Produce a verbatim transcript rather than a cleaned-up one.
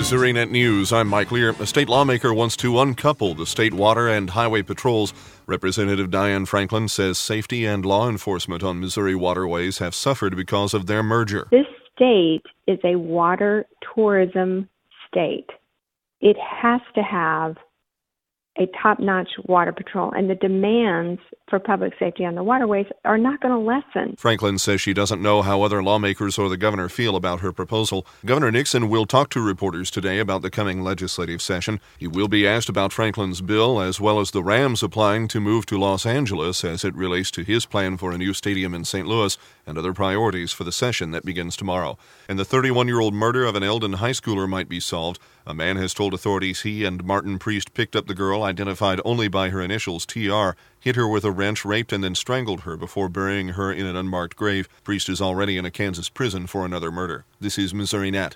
MissouriNet News, I'm Mike Lear. A state lawmaker wants to uncouple the state water and highway patrols. Representative Diane Franklin says safety and law enforcement on Missouri waterways have suffered because of their merger. This state is a water tourism state. It has to have a top-notch water patrol, and the demands for public safety on the waterways are not going to lessen. Franklin says she doesn't know how other lawmakers or the governor feel about her proposal. Governor Nixon will talk to reporters today about the coming legislative session. He will be asked about Franklin's bill, as well as the Rams applying to move to Los Angeles as it relates to his plan for a new stadium in Saint Louis and other priorities for the session that begins tomorrow. And the thirty-one-year-old murder of an Eldon high schooler might be solved. A man has told authorities he and Martin Priest picked up the girl, identified only by her initials T R, hit her with a wrench, raped, and then strangled her before burying her in an unmarked grave. Priest is already in a Kansas prison for another murder. This is MissouriNet.